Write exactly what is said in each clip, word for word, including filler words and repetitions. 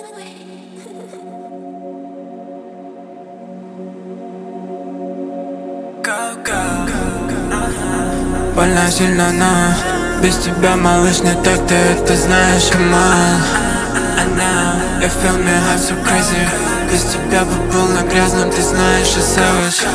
Больно сильно, но без тебя, малыш, не так, ты это знаешь, come on. You feel me, I'm so crazy. Без тебя бы был на грязном, ты знаешь, и savage.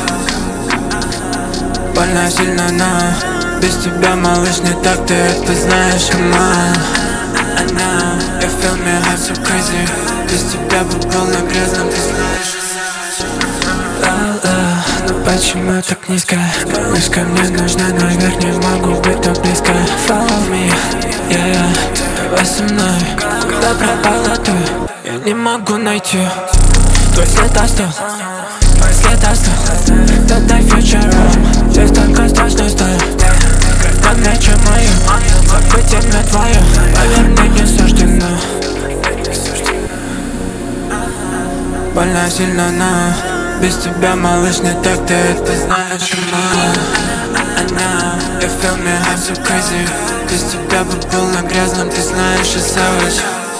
Больно сильно, но без тебя, малыш, не так, ты это знаешь, come on. You feel me, I'm so crazy. Без тебя бы был на грязном, ты знаешь, и savage. Ну почему так низко? Мышка мне нужна, наверх не могу быть так близко. Follow me, yeah, yeah. Давай со мной, куда пропала ты? Я не могу найти. Твой след остал, твой след остал. Тотай вечером, здесь только страшно стоит. Кровь под мячом мою, забыть имя твое. Поверь мне, не суждено. Больно сильно, но без тебя, малыш, не так, ты это знаешь, come on. You feel me, I'm so crazy. Без тебя бы был на грязном, ты знаешь, и savage.